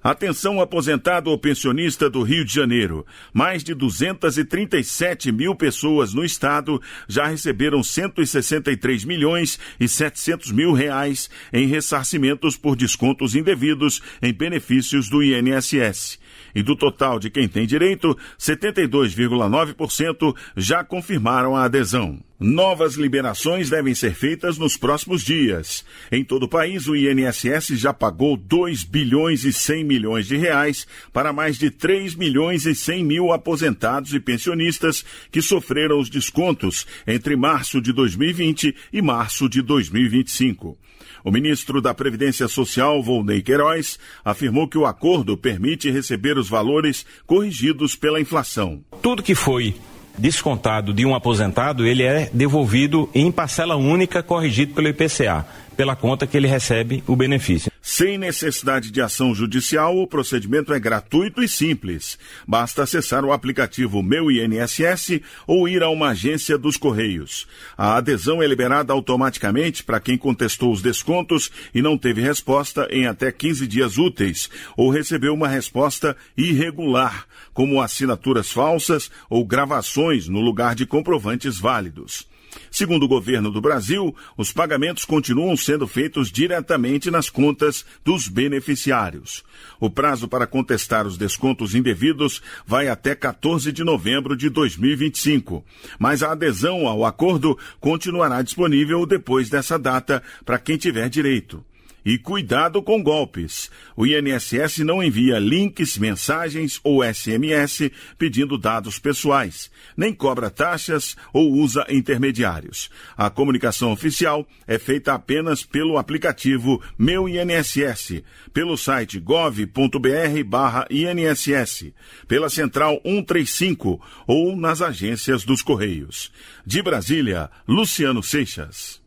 Atenção aposentado ou pensionista do Rio de Janeiro. Mais de 237 mil pessoas no estado já receberam 163 milhões e 700 mil reais em ressarcimentos por descontos indevidos em benefícios do INSS. E do total de quem tem direito, 72,9% já confirmaram a adesão. Novas liberações devem ser feitas nos próximos dias. Em todo o país, o INSS já pagou 2 bilhões e 100 milhões de reais para mais de 3 milhões e 100 mil aposentados e pensionistas que sofreram os descontos entre março de 2020 e março de 2025. O ministro da Previdência Social, Volney Queiroz, afirmou que o acordo permite receber os valores corrigidos pela inflação. Tudo que foi descontado de um aposentado, ele é devolvido em parcela única, corrigido pelo IPCA, pela conta que ele recebe o benefício. Sem necessidade de ação judicial, o procedimento é gratuito e simples. Basta acessar o aplicativo Meu INSS ou ir a uma agência dos Correios. A adesão é liberada automaticamente para quem contestou os descontos e não teve resposta em até 15 dias úteis ou recebeu uma resposta irregular, como assinaturas falsas ou gravações no lugar de comprovantes válidos. Segundo o governo do Brasil, os pagamentos continuam sendo feitos diretamente nas contas dos beneficiários. O prazo para contestar os descontos indevidos vai até 14 de novembro de 2025, mas a adesão ao acordo continuará disponível depois dessa data para quem tiver direito. E cuidado com golpes. O INSS não envia links, mensagens ou SMS pedindo dados pessoais, nem cobra taxas ou usa intermediários. A comunicação oficial é feita apenas pelo aplicativo Meu INSS, pelo site gov.br/INSS, pela central 135 ou nas agências dos Correios. De Brasília, Luciano Seixas.